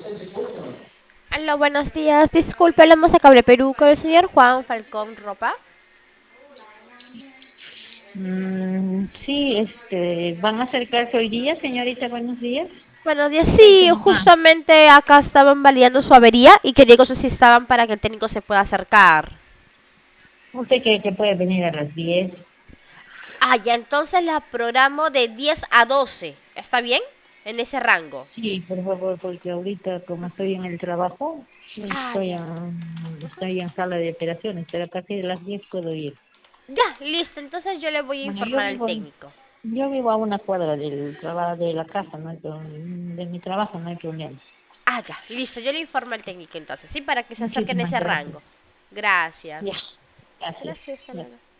Hola, buenos días. Disculpe, hablamos de Cable Perú con el señor Juan Falcón Ropa. Sí, van a acercarse hoy día, señorita, buenos días. Buenos días. Sí, Cuénteme más. justamente acá estaban validando su avería y quería que si estaban para que el técnico se pueda acercar. ¿Usted cree que puede venir a las 10? Ah, ya, entonces la programo de 10 a 12. ¿Está bien? En ese rango. Sí, por favor, porque ahorita como estoy en el trabajo, Ah, estoy ya. estoy en sala de operaciones, pero a partir de las 10 puedo ir. Ya, listo. Entonces yo le voy a Bueno, informar al técnico. yo vivo a una cuadra del trabajo de la casa, de mi trabajo, no hay problema. Ah, ya, listo. Yo le informo al técnico entonces, sí, para que se acerque en Muchísimas ese gracias. rango. Gracias. Ya, gracias. Gracias, hasta Ya. luego.